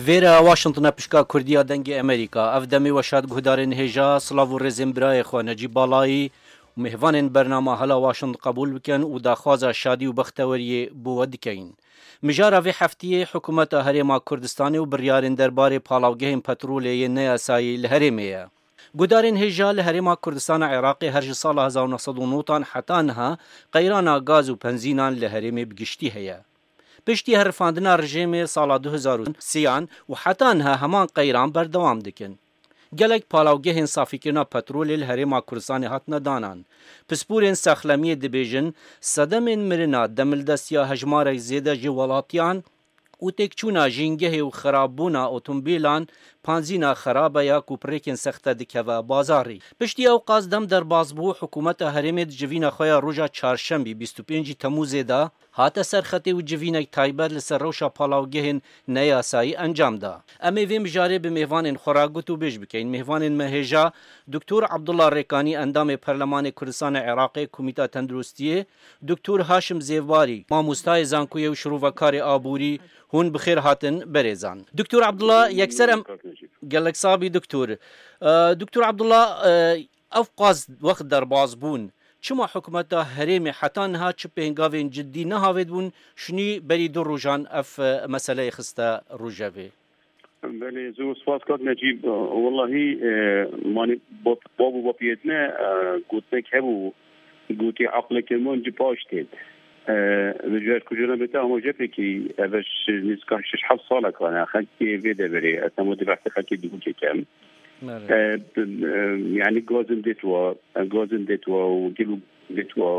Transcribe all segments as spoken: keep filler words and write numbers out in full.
ویرا واشنطن پشکا کردیا دنگ امریکا اف دمی وشاد گهدارن هجا سلاو رزم برای خو نجیب بالایی و مهوان برنامه هلا واشنطن قبول بکن و داخواز شادی و بختوری بود کین. مجارا و هفته حکومت هرما کردستانی و بریارن درباره پالاوگه پترولی نیاسایی لهرمیه. گودارین هجا لهرما کردستان عراقی هر سال هزار و نهصد و نه حتی انها قیرانا گاز و بنزینان لهرمی بگشتی هیا. پشتی هرفاندنا رژیم سال دو هزار و سه و حتی انها همان قیران بردوام دکن. گلک پالاوگه انصافی کنا پترول الهرما کردستان هاتنا دانان. پسپورین ساخلمی دبیجن صدمین مرنا دملدستیا هجمار زیده جوالاتیان و تکچونا جنگه و خرابونا اتومبیلان پانزینا خرابه یا کوپریکن سخته دکوه بازاری. پشتی او قازدم در بازبو حکومت هرمید جوینا خویا روژا چارشنبی بیست و پنج تموز دا هاته سرخطی و جوینک تایبر لسر روشا پالاوگهن نیاسایی انجام دا. امی ویم جاره به مهوان خوراگوتو بیش بکین. مهوان مهجا دکتور عبدالله ریکانی اندام پرلمان کردستان عراقی کمیته تندرستیه، دکتور هاشم زیواری ماموستای زانکوی و شروع آبوری هون بخیر هاتن برزان. دکتور عبدالله یکسرم گلک صابی دکتور دکتور عبدالله افقاز وقت در بازبون چما حکومت هرمی حتی نها چه پهنگاوین جدی نهاوید بون شنی بری دو روزان اف مسئله خسته روجاوی. بله زو سپاس کات نجیب والله مانی بابو باپیتنا گوتنه که بو گوتی عقل کلمون جی پاشتید رجال کجونا بتا همو جبه کی اوش نسکان شش هفت ساله کنه خلکی ویده بری اصلا مدی وقت خلکی دیگو که کم يعني جوزن ديتوا جوزن ديتوا وجلو ديتوا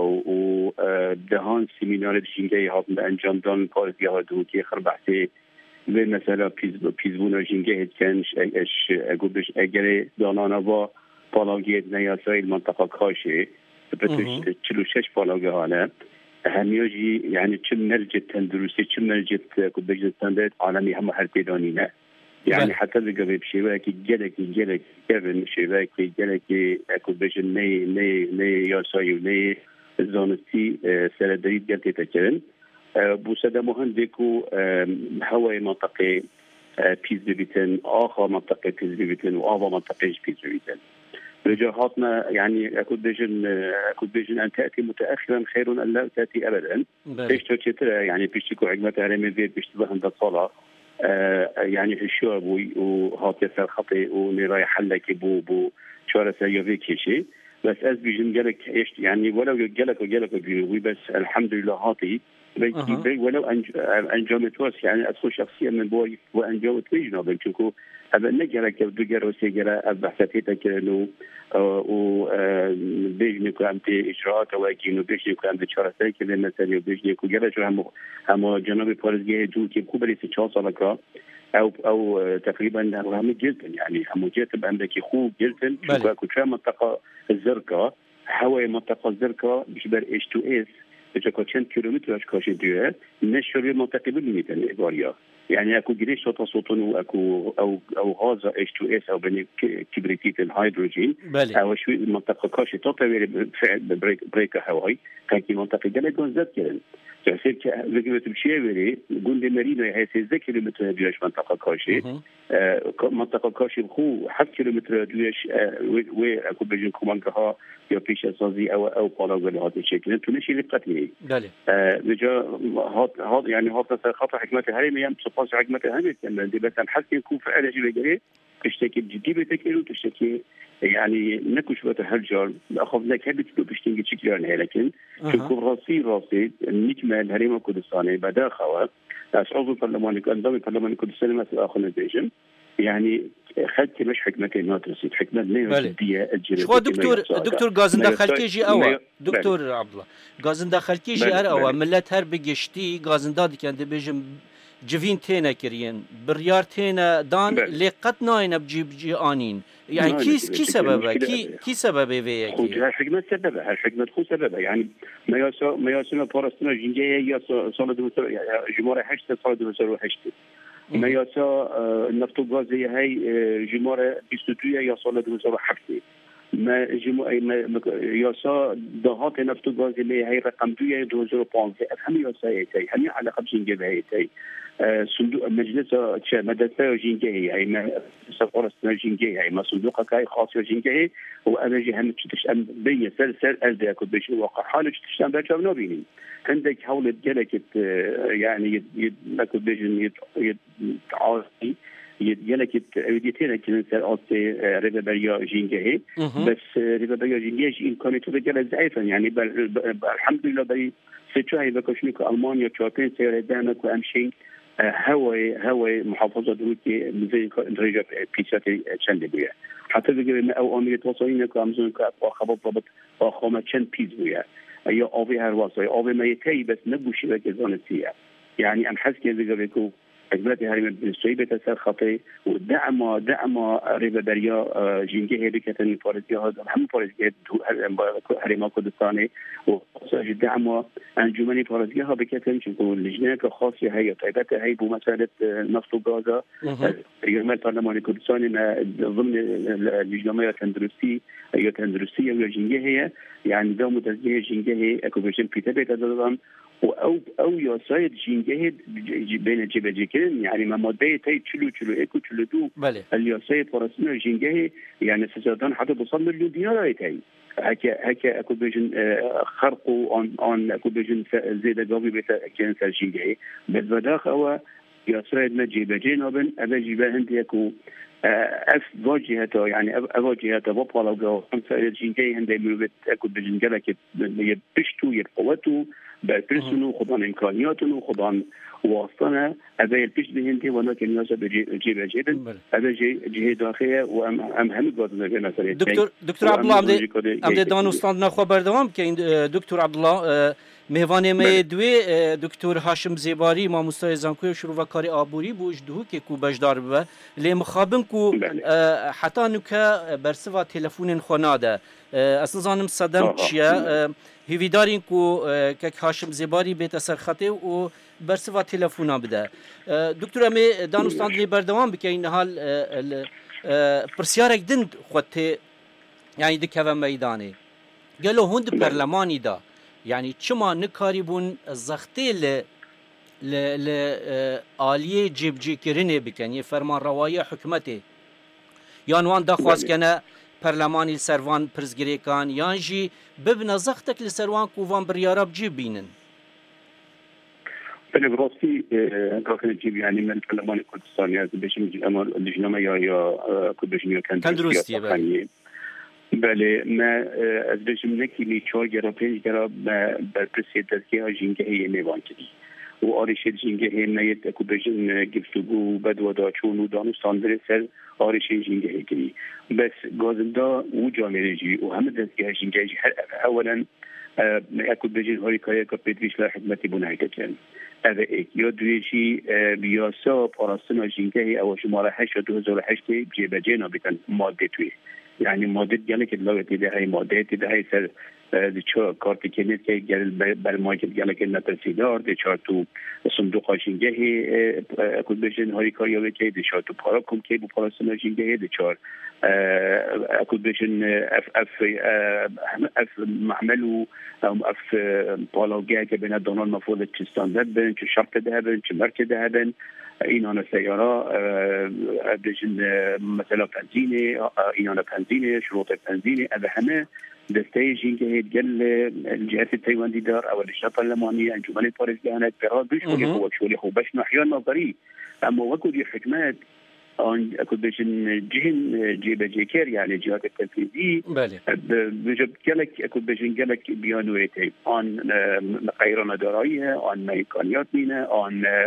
ودهان سيمينار جينجي هاتن انجام دان پارتي هادو كي خربحتي به مثلا پیز پیزبون جنگه کنش اش اگوبش اگر دانانا با پالاگیت نیاسای منطقه کاشه بتوش چلو شش پالاگه حاله همیاجی یعنی چه مرجت تندرستی چه مرجت اگوبش استاندرد عالمی هم هر پیدانینه يعني حتى القريب شباكي جلك جلك كيفن شباكي جلك اكوبيش ني ني ني ياساي ني زونتي سردري جلتي تكرن بوسدا مهندكو هواي منطقه بيز بيتن اخر منطقه بيز بيتن واخر منطقه بيز بيتن رجاهاتنا يعني اكوبيشن اكوبيشن ان تاتي متاخرا خير ان لا تاتي ابدا ايش تشتري يعني بيشتكوا عقمه هرمي بيت بيشتبه عند الصلاه آه يعني الشعب وهاتي سر خطي ونراي حلك بو بو شوارع سيوفي كيشي بس از بيجن جالك ايش يعني ولو جالك وجالك وي بس الحمد لله هاتي أه. ولو انجامت واس يعني ادخل شخصيا من بوي وانجامت بيجنا بنشوفوا هذا نجرك بدجر وسيجرا بحثتك انه و بيجنكو عم اجراءات واجينو بيجنكو عم شوارع سيكل مثلا بيجنكو جالك هم هم جنوب باريس جو كي كوبري ستة سالكا او او تقريبا هم جدا يعني هم جات عندك خو جدا شو كل منطقه الزرقاء حوالي منطقه الزرقاء بجبر اتش تو اس اذا كنت كيلومتر كاش ديال نشري منطقه بالميتين ايغوريا يعني اكو جريش صوت صوتون واكو او او غاز اتش تو اس او بني كبريتيت الهيدروجين او شو منطقه كاش توتال بريك بريك هواي كان كي منطقه جلجون زاد كان تحسب لقيت بشيء ولي قول لي مارينا هي سيزا كيلومتر دياش منطقه كاشي منطقه كاشي بخو حد كيلومتر دياش وي اكو بيجن كومانكها يا بيش اساسي او او بالاغل هذا الشكل انتو نشي لقتني بله رجا هاد هاد يعني هاد خطر حكمه هرمي يم سباس حكمه هرمي كان دي بس حد يكون فعلا شيء جري تشتكي جدي بتكيلو تشتكي يعني نكو شويه هالجار اخذ لك هبت بتشتكي تشكيلان لكن شوفوا راسي راسي النجمه الهريمه الكردستانيه بداخله اسعود البرلمان انضم البرلمان الكردستاني مثل اخر البيجن يعني خدت مش حكمه ناترسي حكمه نيوزيديه الجريمه شو دكتور دكتور غازن داخل كيجي اوا دكتور عبد الله غازن داخل كيجي ار اوا ملت هر بگشتي غازن داد كان بيجم جوين تينا كريان بريار تينا دان لقت ناين بجيب جي انين يعني كيس كي سببه كي كي سببه في كي هالحكمه سببها هالحكمه خو سببها يعني ما ياسو ما ياسو فورستنا جنجيه يا صالد وسر جمهور هشت صالد وسر هشت ما ياسو النفط والغاز هي جمهور بيستوتيا يا صالد وسر حفتي ما جمع ما ياسا دهات نفط و گاز لی هی رقم دوی دو هزار و پانزده هم یاسا هیتی همین علاقه جنگه به هیتی صندوق مجلس چه مدرسه جنگه هی ما سفارت جنگه هی ما صندوق کای خاص جنگه هی و انا هم تشتش ام بين سر سر ازدا كنت بيش واقع حاله تشتم برجع نبيني عندك حول جلك يعني ما كنت بيش يتعاطي يجلك ايديتين كان سر اوتي ريبا بريا جينجه بس ريبا بريا جينجه امكانيته بجل ضعيفا يعني الحمد لله بري سيتشاي بكشنيك المانيا تشابين سير دامك وامشي هواي هواي محافظه دروتي زي درجه بيشاتي چند حتی بگیم او آمیت واسایی نکامزون که خبر رابط آخامه چند پیز بوده یا آبی هر واسایی آبی میتی بس نبوشی و گزانتیه یعنی ام حس که بگم که اجبارات هریم بنسوی بتسر خطی و دعم دعم ریبه دریا جنگه هی بکتن فارزی ها هم فارزی هریم کردستانی و خاصه دعم انجمن فارزی ها بکتن چون لجنه که خاصی هی طیبت هی بو مسئله نفط و گازا ریاست پارلمان کردستانی ضمن لجنه تندرستی یا تندرستی یا جنگه هی یعنی دام تزیه جنگه هی اکوبیشن پیته بکتن او او ياسايد جينجه بين جبجكين يعني ما ماده تاي تشلو تشلو ايكو تشلو دو الياسايد فرسنا جينجه يعني سيزادان حتى توصل مليون دينار تاي هكا هكا اكو بيجن خرقوا ان ان اكو بيجن زيد قوي بيت كان سال جينجه بس بداخ هو ياسايد ما جبجين وبن ابا جيبه انت يكو اف واجهته يعني واجهته بطل او خمسه جينجه هندي ملوت اكو بيجن جلك يبشتو يقوتو برسونو خدان امکانیاتونو خدان واسطنا ابي البيش بهندي ولكن الناس بجيب جيبن ابي جهه داخليه وام هم هم قادنا بنا دكتور دكتور عبد الله عمدي عمدي دانوستان نخو بردوام كاين دكتور عبد الله مهوانه می دوی دکتر هاشم زیباری ما مستای زانکوی شروع و کاری آبوری بوش دهو که کو بجدار بوه لی مخابن کو حتی نوکه برسوا تلفون خوناده اصلا زانم صدم چیه هیویدارین کو که هاشم زیباری بیت اثر خطه و برسوا تلفونا بده دکتر امی دانستان لی بردوام بکه این حال پرسیارک دند خودته یعنی دکه میدانه گلو هند پرلمانی دا يعني چما نکاری بون زخته ل ل عالیه جبجی کرنه بکن یه فرمان روایی حکمته یان وان دخواست کنه پرلمانی سروان پرزگری کان یان جی ببنا زختک لسروان کووان بریارب جیب بینن بله براستی کاکن جیب یعنی من پرلمان کردستانی از بشم لجنامه یا یا کدبشم یا کندرستیه بله بله ما از بجم نکیلی چهار گرا پنج گرا بر پرسی دزگی ها جنگه هی میوان کردی و آرش جنگه هی نید اکو بجن گفتگو بدو داچون و دانستان بره سر آرش جنگه هی کردی بس گازندا و جامعه جی و همه دزگی ها جنگه جی اولا اکو بجن هایی که که پیدویش لا حکمتی بنای کردن اوه ایک یا دویشی بیاسا پاراستنا جنگه هی او شماره هشت دو هزار و هشت جیبه جینا بکن ماده توی يعني ماده جالك اللغة ده هاي ماده ده هاي سر دچار کارت کنید که گل بر ماکت گله که نترسیدار دچار تو صندوق هاشینگه کد بجن هایی کاریابه که دچار تو پارا کم که بو پارا سناشینگه دچار کد بجن اف اف اف معمل و اف بالاگه که بین دانال مفروض چه استاندارد بین چه شرط ده بین چه مرکز ده بین این آن سیاره بجن مثلا بنزینه این آن بنزینه شروط بنزینه از همه دسته جینگه هيتقل الجهات التايواندي دار او اللجنه البرلمانيه انجمن البارلمانيات براد بيش ولي هو شولي هو باش نحيان نظري اما وكو دي حكمات ان اكو باش جهن جيب جيكير يعني الجهات التنفيذيه بجب كلك اكو باش قالك بيانويتي ان مقايرنا درايه ان امكانيات لينا ان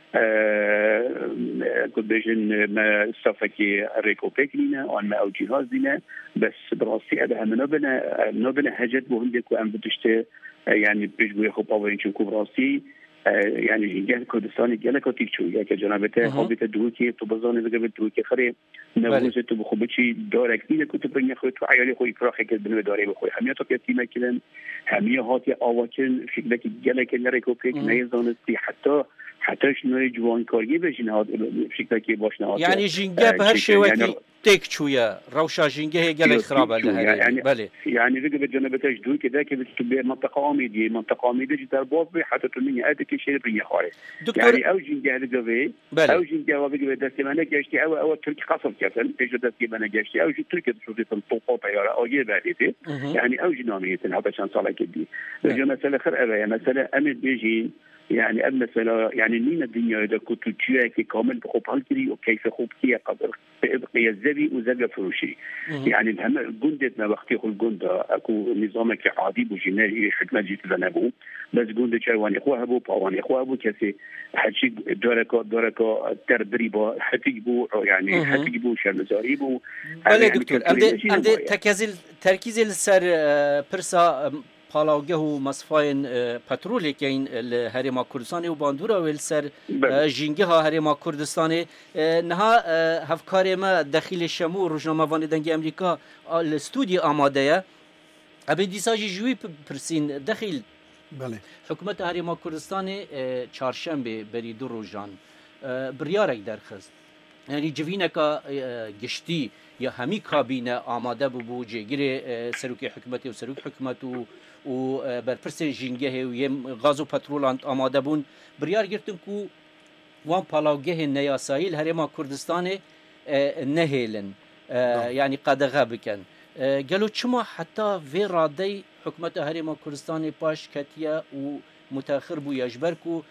كنت بيجن ما استفاكي ريكوبيك لنا وان ما او جهاز لنا بس براسي ابها منبنا منبنا حاجات بهندك وان بتشت يعني بيجوا ياخذ باورين شوكو براسي يعني جهه كردستان جالك وتيشو يا كجنابته حبيت دوكي تبزاني بقى دوكي خري نوزه تو بخبشي دارك دي كنت بني خو تو عيالي خو يفرخ كده داري بخو هميته كتيمه كده هميه هاتي اواكن فكرك جالك ريكوبيك نيزانستي حتى حتی شنوی جوان کاری بشین هاد فکر که باش نه یعنی جنگه به هر شوکی تيك شوية روشا جنجه قال خرابة لها يعني بله يعني رقبة جنبتش دوي كذا كذا تبي منطقة عميدية منطقة عميدة جدا بوضي حتى تمني أدك شيء بريه خارج يعني أو جنجه رقبة أو جنجه وبقى دست منا جاشتي أو أو تركي قصر كفن إيش دست منا جاشتي أو جي تركي شوفي الطوق طيارة أو جي بعديته يعني أو جنامية هذا شان صار كدي لو مثلا خير أبا مثلا أمد بيجين يعني أب مثلا يعني نين الدنيا إذا كنت تشيك كامل بخوب هالكري وكيف خوب كي قدر بقي الزبي وزبي فروشي يعني الهم جندتنا وقت يقول جندة أكو نظامك عادي بوجينالي حكمة جيت لنابو بس جندة شوان إخوة أبو باوان إخوة أبو كسي حشي دوركا دوركا تربريبا حتجيبو يعني حتجيبو شرمزاريبو بله دكتور أمد أمد تركيز تركيز السر برسا پالاوگه و مصفاین پترول که این هرما کردستانی و باندورا ویل سر جنگه ها هرما کردستانی نها هفکار ما داخل شمو روزنامه وان دنگ امریکا الاستودیو آماده یا ابی دیساجی جوی پرسین داخل بله حکومت هرما کردستانی چهارشنبه بری دو روزان بریارک درخست یعنی جوینکا گشتی یا همی کابینه آماده بو جگیر سروک حکومتی و سروک حکومت و و برپرس جنگه و یم غاز و پترول آماده بون بریار گرتن کو وان پالاوگه نیاسایل هرما کردستان نهیلن یعنی قدغه بکن گلو چما حتی وی رادی حکومت هرما کردستان پاش کتیا و متاخر بو یجبر کو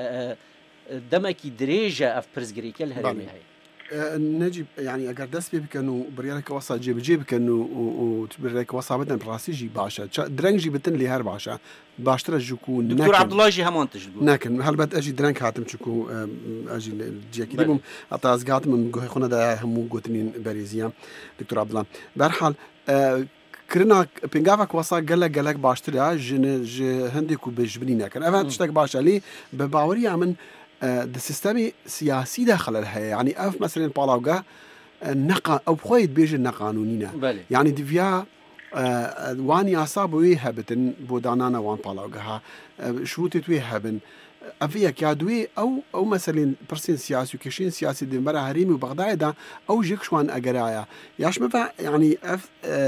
دمکی دریجه اف پرزگری کل هرمی های نجيب يعني اگر دست بكنو بريالك وصا جيب جيب كنو وتبريك وصا بدن براسي جي باشا درنج جي بتن لي هر باشا باشتر جوكو دكتور عبد الله جي همون تجدو ناكن هل بد اجي درنج هاتم تشكو اجي جي كيدم اطاز قات من جوه خونه دا همو غوتنين بريزيا دكتور عبد الله برحال كرنا بينغافك وصا قال قالك باشتر جن هندي كو بجبنينا كان افات تشتك باشا لي بباوريا من د سيستمي سياسي داخل الهيئة يعني اف مثلا بالاوغا نقا او بخويت بيجي نقانونينا يعني دفيا وان ياسابوي هبتن بودانانا وان بالاوغا شروطت وي هبن افيا كادوي او او مثلا برسين سياسي وكشين سياسي دي مرا هريمي وبغداد او جيكشوان اجرايا ياش مفا يعني اف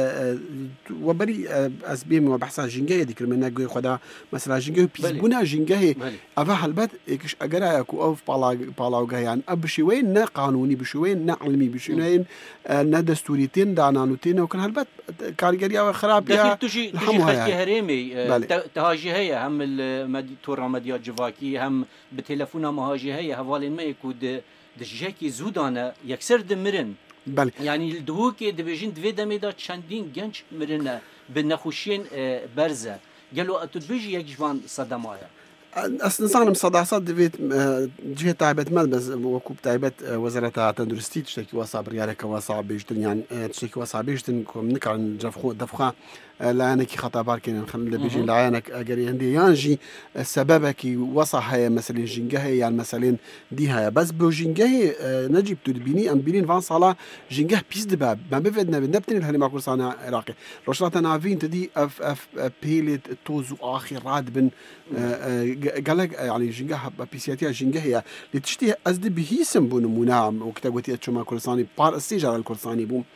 وبري اسبيم وبحثا جنجه ديك من نقول خدا مثلا جنجه بيزبونا جنجه افا هلبت كش اجرايا كو اوف بالا بالاوغا يعني ابشوين نا قانوني بشوين نا علمي بشوين نا دستوريتين دانانوتين وكان هلبت كارجريا خراب يا تجي تجي خلكي هريمي تهاجي هي هم المديتور مديات جواكي هم بتلفونا مهاجي هي هوالين ما يكود دجاكي زودانا يكسر دمرن بله يعني الدهوكي دبيجين دوي دميدا چندين گنج مرنه بنخوشين برزه قالوا تدبيجي يك جوان صدمايا اصلا صانم صداصات دفيت جهه تعبت ملبس وكوب تعبت وزاره تندرستي تشتكي وصاب ريالك وصاب بيجتن يعني تشتكي وصاب بيجتن كم نكر جفخو دفخا لانك خطابار كان خلنا بيجي لعينك اجري عندي يانجي سببك وصا هي مثلا جنجه يعني مثلا دي هي بس بوجنجه نجيب تدبيني ام بينين فان صلا جنجه بيس دباب ما بفدنا بنبتن الهلي ما كورسانا عراقي رشلات نافين تدي اف اف بيلت توز اخر رادبن قالك يعني جنجه بيسياتيا جنجه هي لتشتي ازد بهيسم بون منام وكتبتي تشما كورساني بار السيجار الكورساني بوم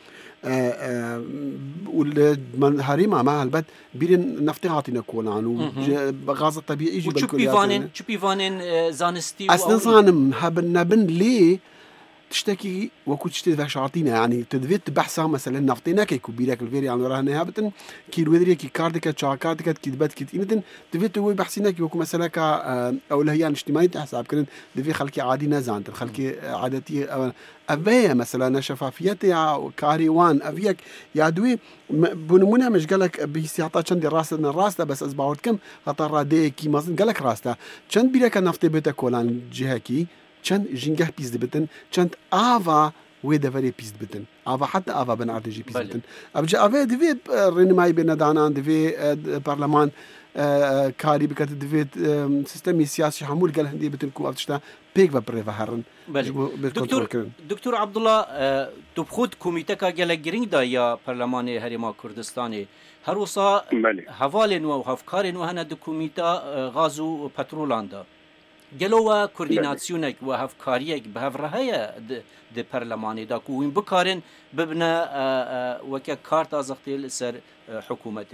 والهريمة مع البد بيرن نفتحاتنا كولان وغاز الطبيعي يجي بالكل بيفانن شو بيفانن زانستي أصلا صانم هبن نبن ليه تشتكي وكنت تشتكي شعرتينا يعني تدفيت بحثها مثلا نفتينا كي كبيرك الفيري يعني وراها هابتن كي الودري كي كاردك شاكاتك كي دبت كي تينتن دفيت هو بحثينا كي وكو مثلا كا أولهيان اجتماعي تحسب كن دفي خلكي عادي نزانت خلكي عادتي أبيا مثلا شفافيتي كاريوان أبيك يادوي بنمونا مش قالك بيسياطة شندي راسنا راستا بس أسبوعت كم خطر دي كي مازن قالك راستا شند بيرك نفتي بيتك ولان جهكي چند جنگه پیز دبتن چند آوا و دفری پیز دبتن آوا حتی آوا بن ارتجی پیز دبتن ابج آوا دوی رنمایی بین دانان دوی پارلمان کاری بکت دوی سیستمی سیاسی حمول قال هندی بتن کو افشتا پیک و پره هرن دکتور دکتور عبدالله تو خود کمیته کا گله گرینگ دا یا پارلمان هرما کردستانی هر وصا حوالن و هفکارن و هنه دو کمیته غاز و پترولان دا گلو کوردیناسیونک و هفکاریک به هفرهیا د پارلمانی دا کوین بکارن ببنا وک کارت ازختیل سر حکومته.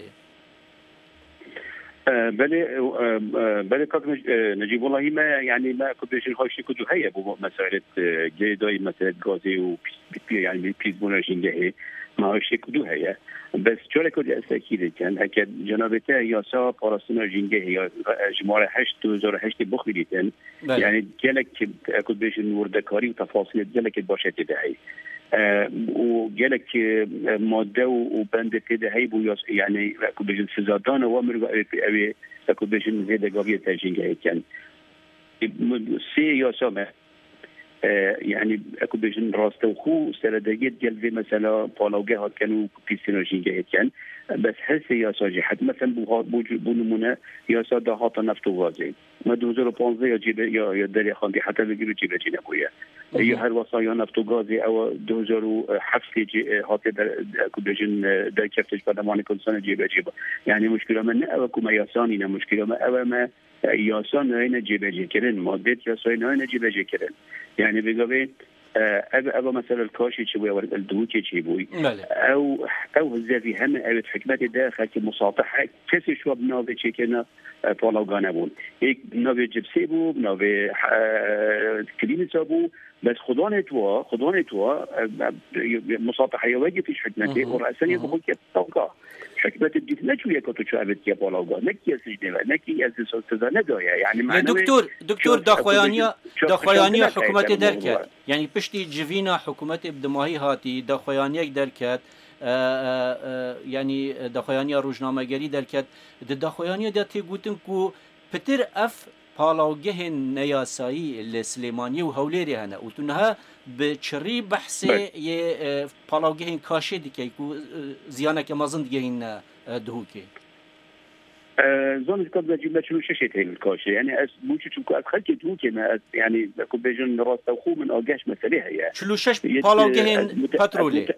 بله بله کاک نجیب والله ما يعني ما كنتش نخش كنت هي مسألة جيداي مسألة غازي و يعني بيزبون جنگه ما هوش كدو هي بس چون كنت استاكيد كان هكذا جنابته ياسا باراستون جنگه یا جماره هشت دو هزار و هشت بخویدن يعني جلك كنت بيش وردكاري وتفاصيل جلك باشه تدهي و جالك ماده وبند كده هيبو يعني كنت بيجن سزادان وامر أبي كنت بيجن هذا قضية تاجين كان سي يا سامع يعني كنت بيجن راسته وخو سردجت جلبي مثلا بالاوجه كانوا في سينرجي كان بس هسه يا ساجي حد مثلا بو بنمونه يا ساده هات نفط وغازي ما دو هزار و پانزده یا جیب یا یا دری خواندی حتی بگیرو جیب جی نبویه یا هر وصایا نفط و غازی او دو هزار و هفت هات در کدوجن در کفتش بدمان کنسان جیب جیب یعنی مشکل من نه او کم یاسانی نه مشکل من او ما یاسان نه جیب جی کردن مادت یاسای نه جیب جی کردن یعنی بگوی أبى أبى مثلا الكاشي شوي ورد الدوكي شيبوي أو أو هزافي هم أو حكمة ده خاك مصاطحة كسي شو بناوي شيكنا طالع قانبون هيك بناوي جبسيبو بناوي كلين سابو بس خدانة توا خدانة توا مصاطحة يواجه فيش حكمته ورأسا يبغون كتوقع حكمة الدين نجوية كتو شعبت يا بالاوغا نكي السجنة نكي السلطة ندايا يعني دكتور دكتور داخوانيا داخوانيا حكومة دركات يعني بشتي جفينا حكومة بدماهي هاتي داخوانيا دركات يعني داخوانيا روجنامه‌گری دركات داخوانيا دا تيگوتن کو پتر اف پالاوگه نیاسایی لسلیمانی و هولری هنه و تونها به چری بحثه یه پالاوگه کاشه دیگه که زیانه که مازن دیگه این دهوکه زانت قبل جملة شنو ششت هي الكاشة يعني أس موجود شو أدخلت دوكي ما يعني أكو بيجن راس توخو من أوجاش مسألة هي شلو شش پالاوگه بترولي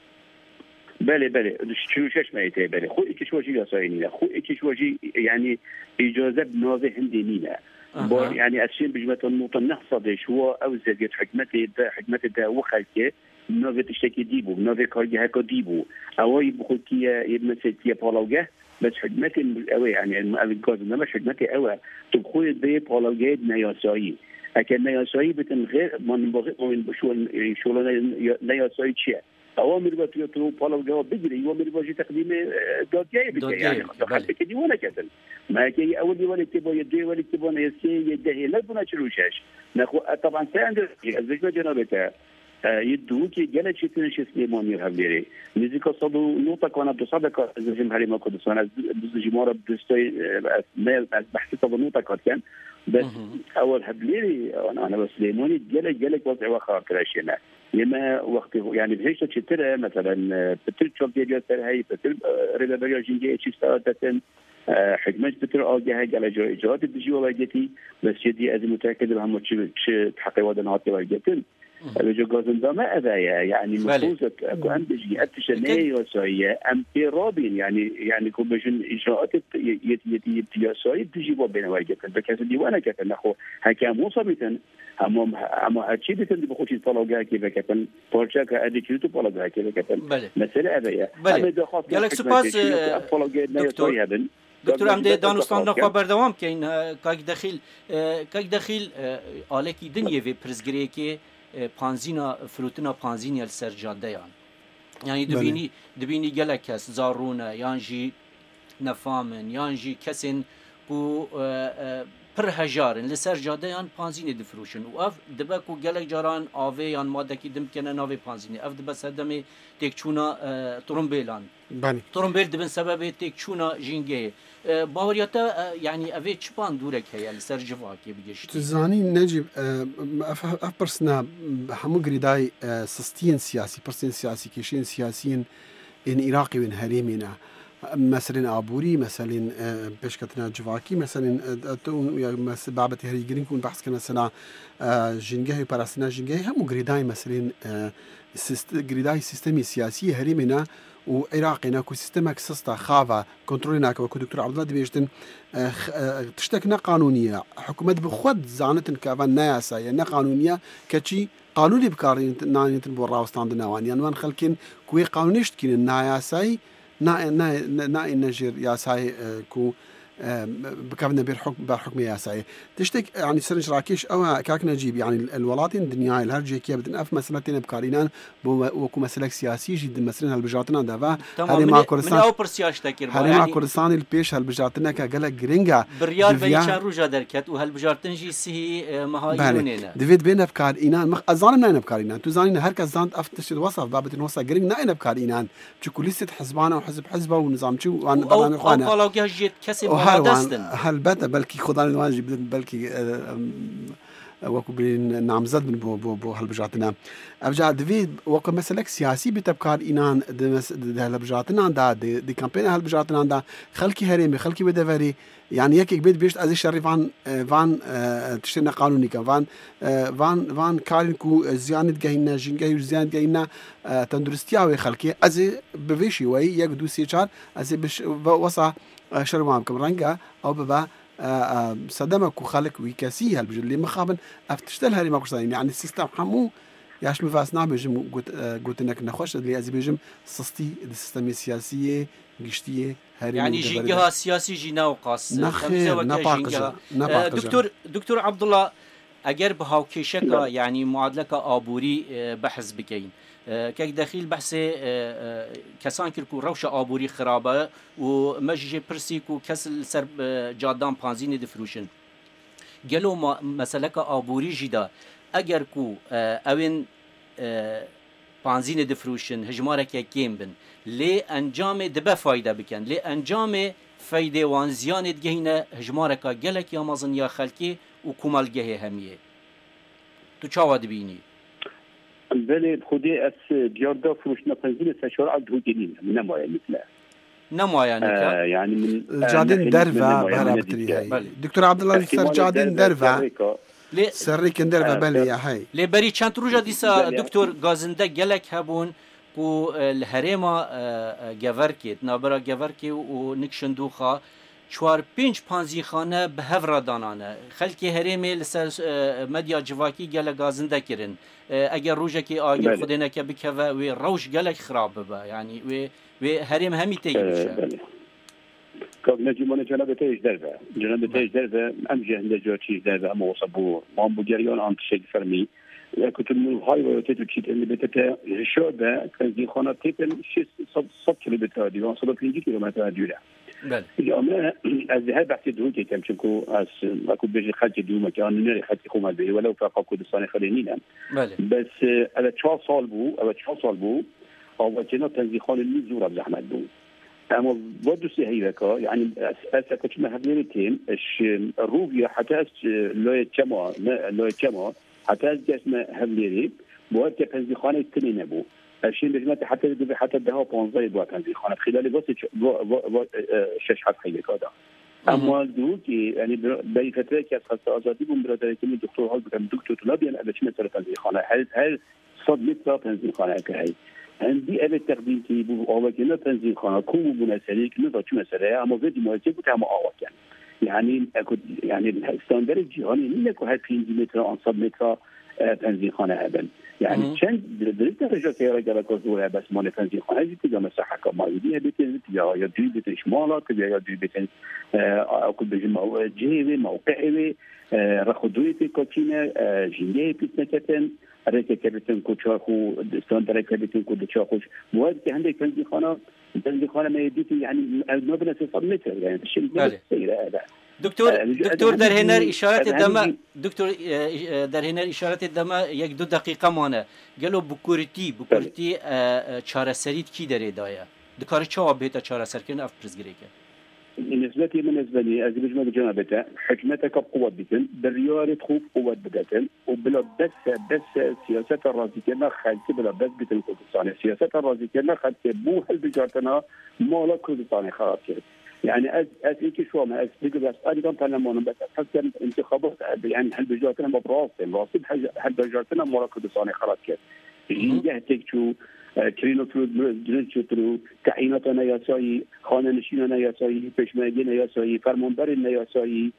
بله بله شنو شش ما يتي بله خو إيش واجي ياساينينا خو إيش واجي يعني إجازة بناظر هندينينا أه. يعني أشياء بجمة النقطة نحصد شو أو زادية حكمته ده حكمته ده وخلكه بناظر تشتكي ديبو بناظر كارجه هكا ديبو أو يبخل كيا يبمسك كيا بالاوجه بس حكمته الأوي يعني الجاز إنما حكمته أوي تبخل بيه بالاوجه نياساي أكن نياساي بتنغير من بغي من شو شو نياساي شيء أوامر بتوتو بالاوجه بيجري أوامر بيجي تقديم دادية بيجي يعني حتى كدي ولا كذا ما كي أول ولا كتبوا يدي ولا كتبوا نيسي يده لا بنا شروشش نخو طبعا سأندر الزجاجة جنابته يدو كي جلت شيء تنشي سليمان يرهبليري ميزيكا صدو نوتا كنا بصدق زجم هاري ما كنت صار بزجمارة بدستوي ما بحث صدو نوتا كان بس أول هبليري أنا أنا بس سليماني جلت جلت وضع وخار كراشينا لما وقت يعني بهيش تشتري مثلا بتل شوف ديال هاي بتل ربا بريا جنجي شيء استعدتن حكمت بتر آجه على جوائجات بيجي واجتي بس جدي أزم متأكد بهم شيء تحقق ودنات واجتن بيجو جازن ده ما أذايا يعني مفروض أكو أم بيجي أتشنيه وسايا أم بيرابين يعني يعني كم بيجن إجراءات يت يت يت يساي بيجي وبين واجتن بكذا ديوانا كذا نخو هكذا مو صبيتن هم هم أشي بيتن بخوش يطلعوا كيف كذا برشة كأدي كيلو طلعوا كيف كذا مثلا أذايا أما ده خاص جالك سباس دكتور دكتور أمده دانستان نخوا بردوام که این کاک دخیل کاک دخیل آله کی دنیه و پرزگری که پانزینا فروتنا پانزینی سر جاده یان یعنی دبینی دبینی گله کس زارونه یان جی نفامن یان جی کسین کو پر هجارن لسر جاده یان پانزینی دفروشن و اف دبه کو گله جاران آوه یان ماده کی دم کنه ناوه پانزینی اف دبه سدمی تکچونا ترمبیلان ترمبیل دبن سبب تکچونا جینگه باوریاتا يعني أبي شبان دورك هي السرجفاك يبيجش تزاني نجيب أبرسنا همو قريداي سستين سياسي برسين سياسي كيشين سياسيين إن إراقي وإن هريمنا مثلا أبوري مثلا بشكتنا جواكي مثلا مثلا بابتي هري جرين كون بحث كنا سنة جنجه براسنا جنجه همو قريداي مثلا قريداي سيستمي سياسي هريمنا وعراقنا كو سيستمك سستا خافا كنترولنا كو دكتور عبد الله دبيشتن تشتكنا قانونيه حكومه بخد زانتن كافان ناسا يعني قانونيه كشي قانوني بكارين نانيتن بوراوستان دناوان يعني وان خلكين كوي قانونيشت كين الناياساي نا نا نا نجر ياساي كو بكافنا بالحكم بالحكم ياساي تشتك يعني سرنج راكيش او كاك نجيب يعني الولاتين الدنيا الهرجي كي بدن اف مسألتين بكارينان وكو مسألة سياسي جدا مسألة هالبجاتنا دافا هذه ما كردستان هذه أو برسياش تكير هذه ما كردستان البيش هالبجاتنا كجلك جرينجا بريال بيشان روجا دركت وهالبجاتن جي سي مهايونينا ديفيد بين افكار اينان مخ ازان ناين افكار اينان تو زانين هركز زانت افتش الوصف بابت الوصف جرينج ناين افكار اينان تشكو لسه حزبانه وحزب حزبه ونظام شو وان طبعا اخوانا او قالوا جيت كسب هل بدا بلكي خدان الواجب بلكي وكو بين نامزد من بو بو بو هالبجاتنا ابجا ديفيد وكو مسلك سياسي بتبكار اينان ده هالبجاتنا دا دي, دي كامبين هالبجاتنا دا خلكي هريمي خلكي بدفري يعني يك بيت بيشت از شري فان فان تشتنا قانوني كان فان فان فان كارينكو زيانت جهينا جنجي زيانت جهينا تندرستياوي خلكي از بفيشي وي يك دو سيچار از بش وصا شرمام كم رنجا او ببا صدمك وخلك ويكاسي هالبجل اللي مخابن افتشتل هاري ما كرسان يعني السيستم حمو ياش مفاسنا بيجم قلت قلت انك نخش اللي ازي بيجم سستي السيستم السياسيه قشتيه يعني جينجها السياسي جينا وقاس نخير نباقجا دكتور دكتور عبد الله اگر بهاو كيشكا يعني معادلك ابوري بحث بكين كيك داخل بحث كسان كركو روش آبوری خرابه و مجي برسيكو كسل سر جادان پانزين دفروشن گلو مسلك آبوری جدا اگر کو اوين پانزين دفروشن هجمارك يكيم بن لي انجام دبه فايده بكن لي انجام فايده وان زيانت گهينه هجمارك گلك يا مازن يا خلكي و كمال گه هميه تو چاواد بيني بله خودی از دیاردا فروشنا پنزین سشوار عدو دینیم نمایه مثله نمایه نکه يعني من جادين درفا بهلا بتري هاي دكتور عبد الله سر جادين درفا سريك درفا بله يا هاي لي بري چند روجا دیسا دكتور غازنده گلک هبون کو الهريما گورکیت نابرا گورکی و نکشندوخا چوار پنج پانزی خانه به هفرا دانانه خلکی هریمی لسر مدیا جواکی گل گازنده کرن اگر روژه که آگر خودینه که بکوه و روش گلک خراب ببا يعني و و هریم همی تیگیشه که نجیمان جناب تیج دربه جناب تیج دربه ام جهنده جا چیز دربه اما وصبو ما هم بگریان آن تشک فرمی كنت من الهاي ويوتيتو تشيت اللي بتتا شوبه كان دي خانه تيبن شيء صب صب كيلومتر ديوان صب خمسين كيلومتر ديولا بله اليوم از هاي بحث دون كي تمشكو اس اكو بيجي خالتي دوما كان نري خالتي خوما به ولو فاق كردستان خلينينا بله بس على تشوا صال بو على تشوا صال بو او كنا تنزيخان النزور بزحمت بو اما بدو سهيلكا يعني اساسا كنت ما هبلتين اش الروبيا حتى لو تشما لو تشما حتى جسم هبليري بوقت تنزيخان التنين بو الشيء اللي حتى حتى ده بونزاي بو تنزيخان خلال بس شش حد خيلك هذا اما دوكي يعني باي فتره كي خاصه ازادي بو برادر كي دكتور هول بكم دكتور طلاب يعني باش مثلا تنزيخان هل هل صدمت تنزيخان كهي عندي ابي تقديم كي بو اول كنا تنزيخان كو مناسليك نضا شو مساله اما بدي ما يجي بتاع اول يعني يعني اكو يعني الستاندرد الجهاني نيكو هاي متر عن صد متر تنزيخانه ابن يعني چند درست درجه که رجال کوزوره بس مال تنزیخانه ای که مساحه کمالی بیتن یا یا دوی بیت شمالا که یا دوی بیتن اكو بجمع جهه موقعه رخدوی کوچینه جنگه پیتنکتن رک کبتن کوچاخو دستان در کبتن کو دچاخوش مواد که هندی تنزیخانه تنزیخانه ما يديك يعني المبنى صد متر يعني الشيء هذا دكتور دكتور در هنر اشاره دما دكتور در هنر اشاره دما یک دو دقیقه مانه گلو بکورتی بکورتی چاره سرید کی داره دایا دکار چا بهتا چاره سر کردن اف پرزگریکه بالنسبه لي بالنسبه لي از بجمع جنابته حكمتك بقوه بتن بالرياضه خوف قوه بدتن وبلا بس بس سياسه الرازيكيه ما خالتي بلا بس بتن كردستان سياسه الرازيكيه ما خالتي بو هل بجارتنا مالا كردستان خراب كرد يعني از از اینکه شو ما از دیگه بس ايضا برلمان بس حتى انتخابات يعني هل بجارتنا مبراس واسب هل بجارتنا مالا كردستان خراب كرد جینگه تکچو کرینو فرود درنچترو تعیینات نیاسایی خانه نشین نیاسایی پشمرگی نیاسایی فرمانبر نیاسایی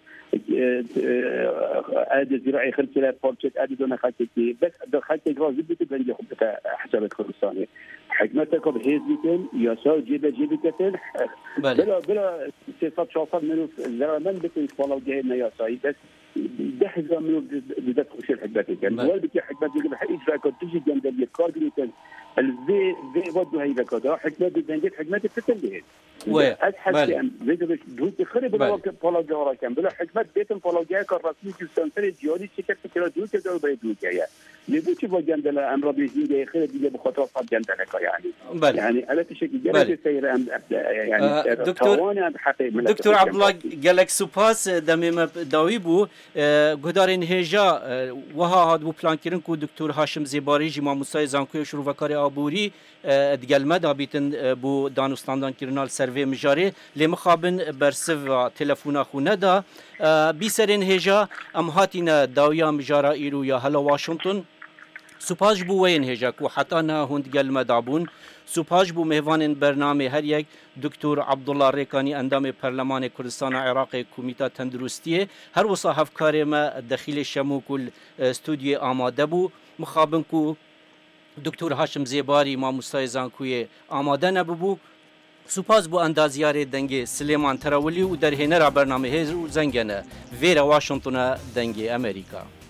عدد زراعي خلص لا بورتشت عدد دون خلصتي بس دخلت غازي بيت بنجي خبطة حسابات كردستاني حكمتك بهيز بيتن ياسا جيبه جيبتين بلا بلا صفات شافر منو زمان بيتن فولو جهنا ياساي بس دحزة منو بدأت خوش الحكمتك يعني هو بيجي حكمتك بحقيقة فاكر تيجي جنب الكار بيتن الزي زي ودو هاي بكذا حكمة بتنجد حكمة تتنجد أتحس أن بدرش دوت خرب ولا ولا جورا كان بلا حكمة بيتن ولا جاي كرسمي في سنتر جيوني شكل كلا دوت كذا وبيدوت جاية لبوتي بجند لا أمر بيجي جاي خير بيجي بخطوة صد جند لك يعني بل. يعني على تشكل جرى سير أم يعني آه دكتور دكتور عبد الله قالك سوباس دمي داويبو قدرين هجا وها هاد بو بلان كيرن كو دكتور هاشم زيباري جما موسى زانكو شروع وكاري ابوري دگل دابیتن بو دانستاندان کرنال سروی مجاری لمخابن برسو تلفونا خونه دا بی سرین هجا ام هاتین داویا مجارا ایرو یا هلا واشنطن سپاش بو وین هجا کو حتی نه هند گل دابون سپاش بو مهوان برنامه هر یک دکتور عبدالله ریکانی اندام پرلمان کردستان عراق کمیته تندرستی هر وصا هفکار ما دخیل شمو کل استودیو آماده بو مخابن کو دکتور هاشم زیباری ما مستایزان کوی آماده نببو سپاس بو اندازیار دنگ سلیمان تراولی و در هنر برنامه هزر و زنگنه ویر واشنطن دنگ امریکا